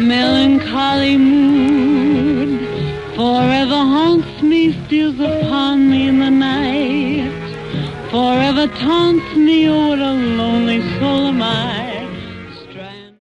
melancholy mood forever haunts me, steals upon me in the night, forever taunts me, oh what a lonely soul am I.